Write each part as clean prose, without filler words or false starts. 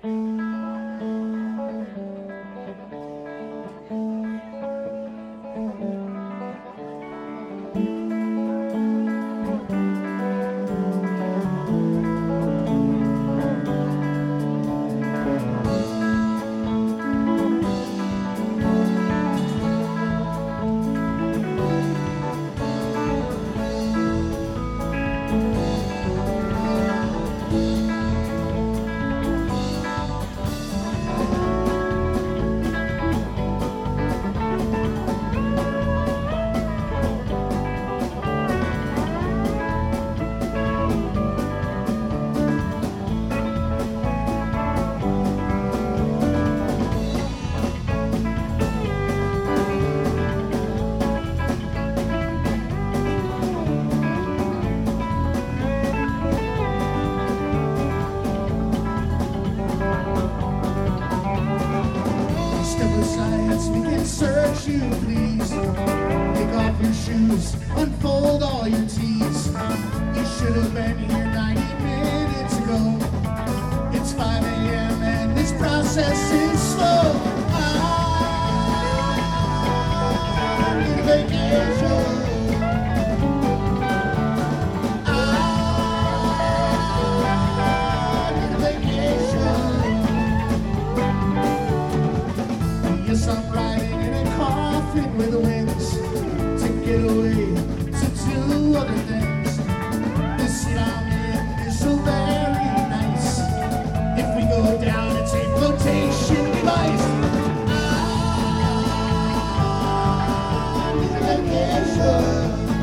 We can search you, please. Take off your shoes, unfold all your tees. You should have been here 90 minutes ago. It's 5 a.m. and this process is slow. I need a vacation. Yes, I'm riding in a coffin with wings to get away to do other things. This seat I'm in is so very nice. If we go down, it's a flotation device. I need a vacation.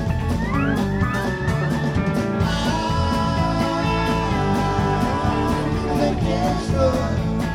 I need a vacation.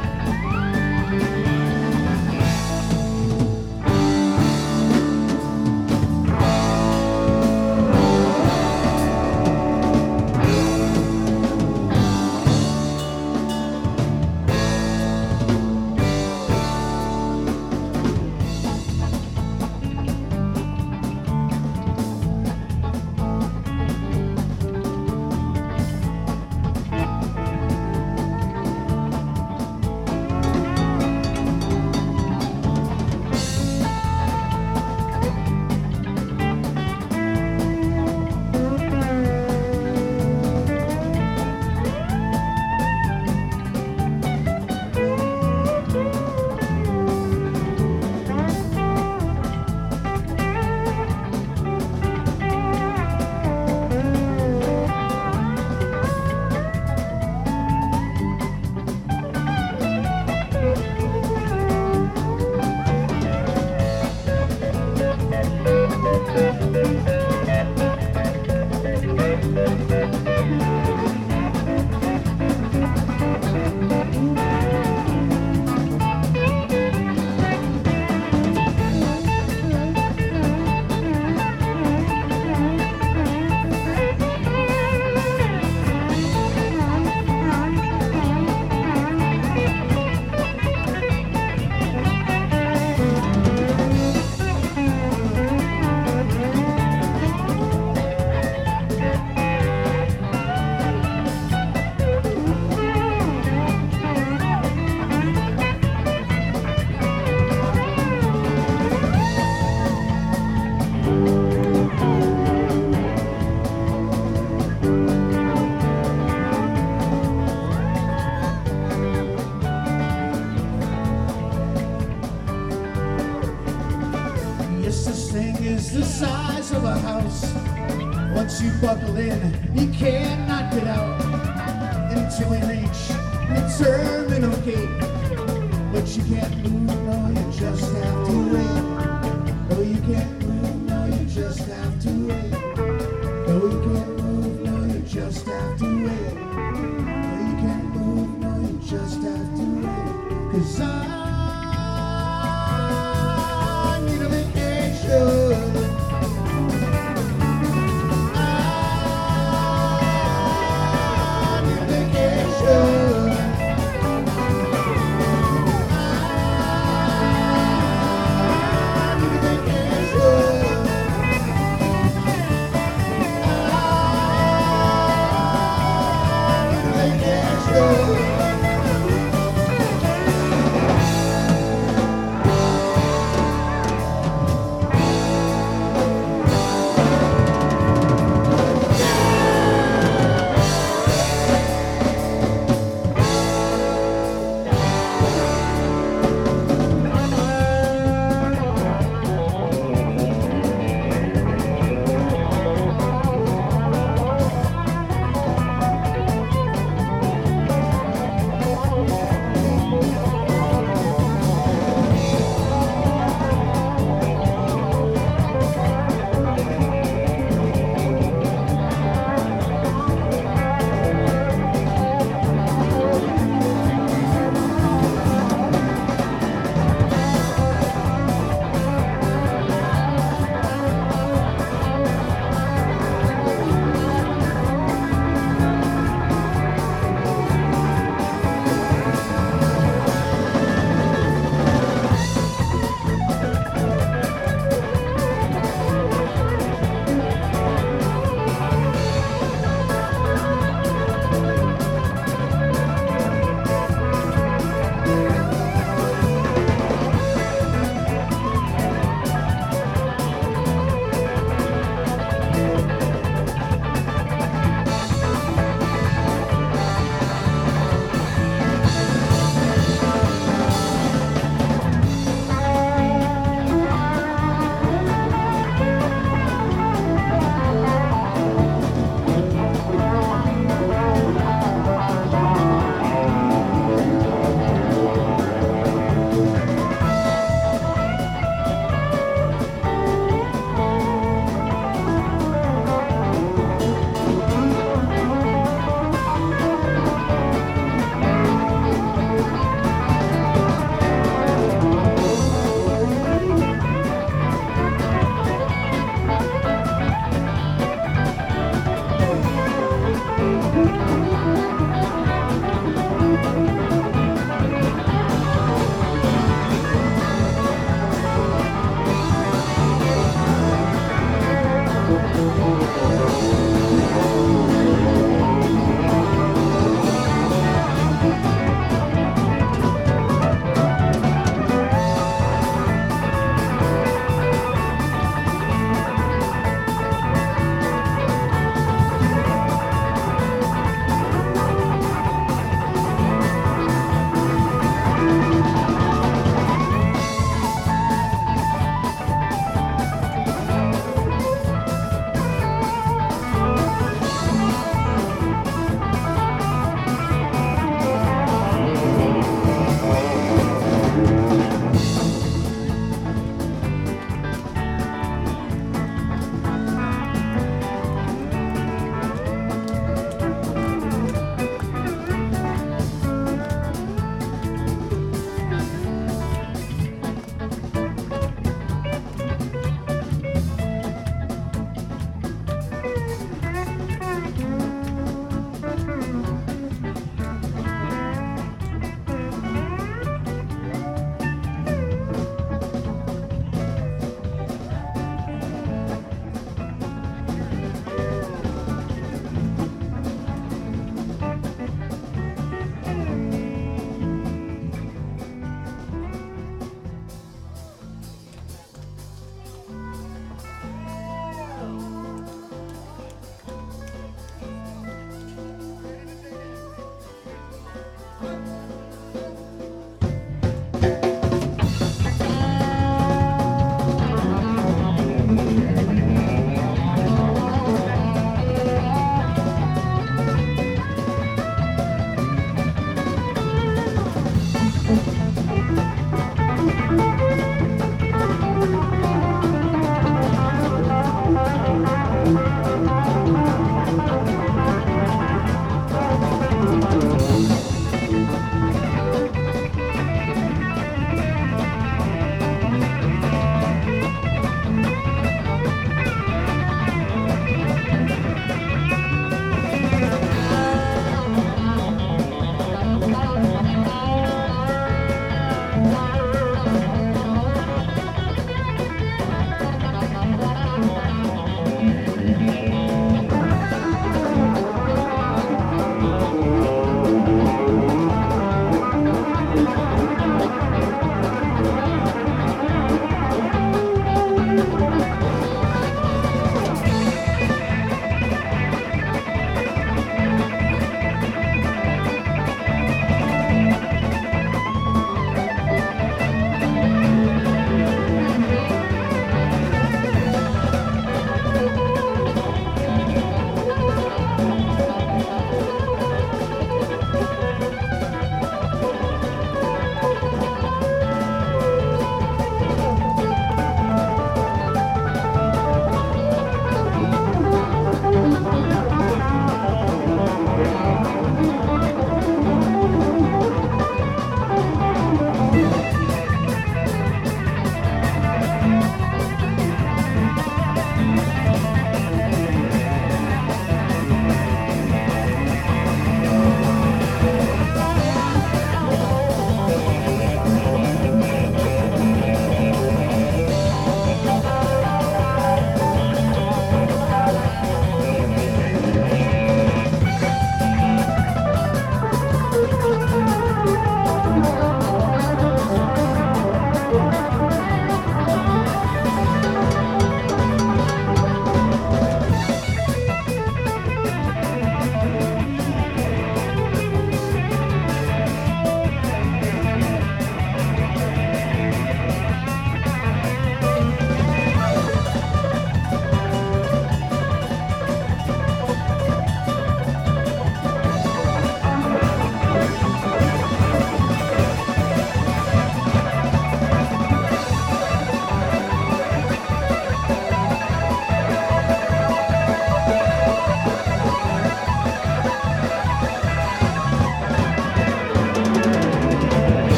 The size of a house. Once you buckle in, you cannot get out until we reach the terminal gate. But you can't move, no, you just have to wait. No, you can't move, no, you just have to wait. No, you can't move, no, you just have to wait. No, you can't move, no, you just have to wait. 'Cause I need a vacation.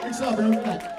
Thanks a lot, bro.